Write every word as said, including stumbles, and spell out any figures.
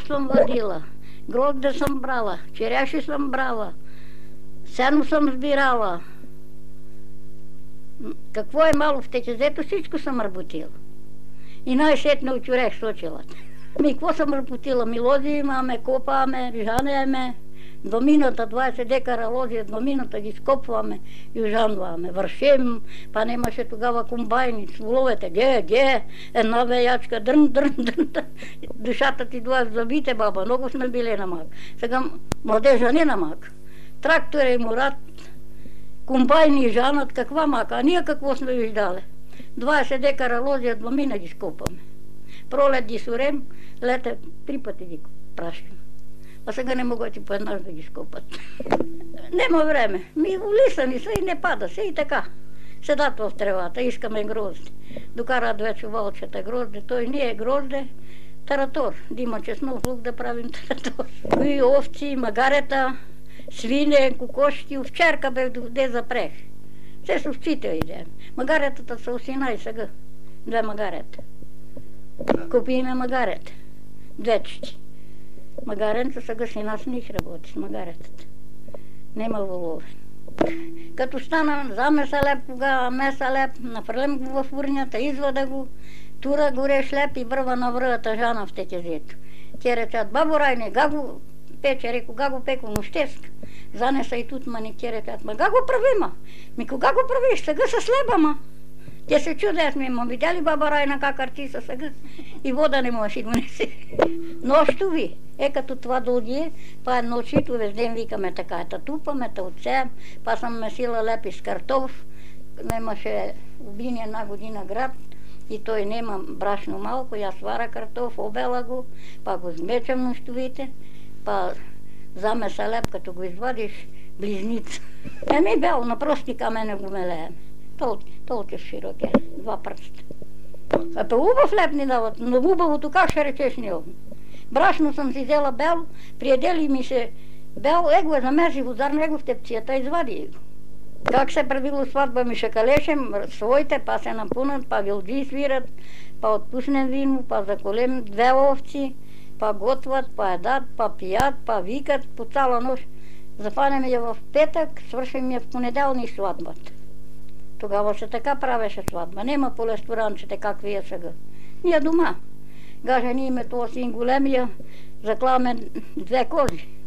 съм вадила, грозде съм брала, череши съм брала, сено съм сбирала. Какво е мало в течезето, всичко съм работила. И най-сетне очурех сочилата. Ми, какво съм работила? Ми лози имаме, копаме, жанеме. До минута, двайсет декара лози, до минута ги скопваме и ужанваме. Вършим, па немаше тогава комбайни, с воловете, ге, ге, една веячка, дрън, дрън, дрън, дрън. Душата ти дуа в зъбите, баба, много сме били на мак. Сега младежа не на мак. Трактор и мурат, комбайни жанат, каква мака, а ние какво сме виждали? двайсет декара лози, до мина ги скопаме. Пролет ги сурем, лете три пъти ги прашим. А сега не могат и по една да ги скопат. Нема време. Ми улисани са и не пада се и така. Седат в тревата, искаме грозде. Докарат вече вълчета грозде, той не е грозде, таратор. Да има чеснок лук да правим таратор. И овци, магарета, свине, кокошки, овчарка бе де запрех. Все с овците идем. Магаретата са осина и сега. Две магарета. Купиме магарета. Две чти. Магаренца сега си нас них работи с магаретата. Нема волове. Като стана за меса леп, кога меса леп, нафрлям го във фурнята, извада го, тура горе шлеп и върва на връвата жана в текезето. Те речат, бабо Райне, га го пече, реко, га го пеко, нощеска. Занеса и тут мани, те речат, ма га го правима? Ми кога го правиш? Сега с леба, ма. Те се чудят ми, ма видяли баба Райна как артиса сега? И вода не може да неси. Нощу ви. Е, като това дълги, па ночито весь ден викаме така, та тупаме, та отсеям, па съм месила лепи с картоф, немаше убини една година град и той нема брашно малко, я свара картоф, обела го, па го смечам нощовите, па замеса леп, като го извадиш, близница. Еми бяло, на прости камене го мелеем. Толкова широк е, два пръста. А то убав леп ни дават, но убавото как ще речеш него? Брашно съм си взела бел, приедели ми се бел, его е замерзи водар, него в тепцията извади го. Как се правило сватба ми ще калешем, своите, па се напунат, па вилджи свират, па отпуснем вино, па заколем две овци, па готват, па едат, па пият, па викат по цяла нощ. Зафанем я в петък, свършим я в понеделник сватбата. Тогава се така правеше сватба. Нема по ресторанчите какви е сега. Ние дома. Гаже ние ме това син големия, заклаваме две кози.